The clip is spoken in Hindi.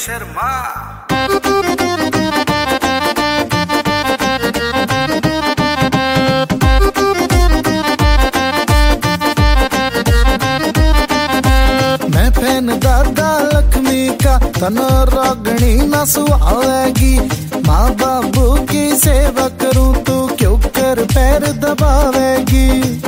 शर्मा। मैं फैन दादा लक्ष्मी का तन रागणी न सुहावेगी। माँ बाबू की सेवा करूं तो क्यों कर पैर दबावेगी।